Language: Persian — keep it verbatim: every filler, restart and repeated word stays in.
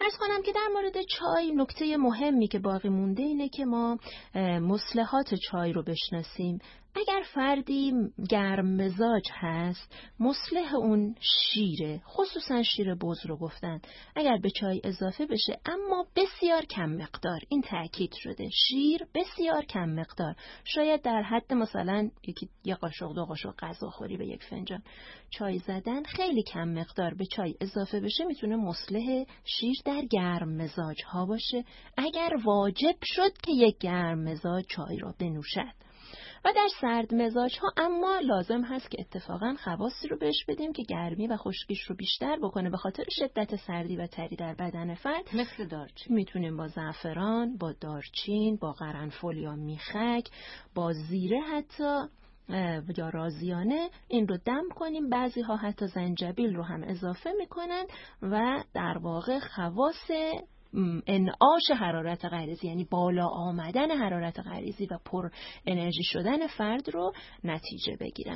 عرض کنم که در مورد چای نکته مهمی که باقی مونده اینه که ما مصلحات چای رو بشناسیم. اگر فردی گرم مزاج هست، مصلح اون شیره، خصوصا شیر بز رو گفتن اگر به چای اضافه بشه، اما بسیار کم مقدار، این تأکید شده، شیر بسیار کم مقدار، شاید در حد مثلا یکی یه قاشق دو قاشق غذاخوری به یک فنجان چای زدن، خیلی کم مقدار به چای اضافه بشه میتونه مصلح شیر در گرم مزاج ها باشه، اگر واجب شد که یک گرم مزاج چای رو بنوشد. و در سرد مزاج ها اما لازم هست که اتفاقا خواصی رو بهش بدیم که گرمی و خشکیش رو بیشتر بکنه به خاطر شدت سردی و تری در بدن فرد. مثل دارچین میتونیم با زعفران، با دارچین، با قرنفل یا میخک، با زیره حتی یا رازیانه این رو دم کنیم. بعضی ها حتی زنجبیل رو هم اضافه میکنن و در واقع خواص انعاش حرارت غریزی، یعنی بالا آمدن حرارت غریزی و پر انرژی شدن فرد رو نتیجه بگیرن.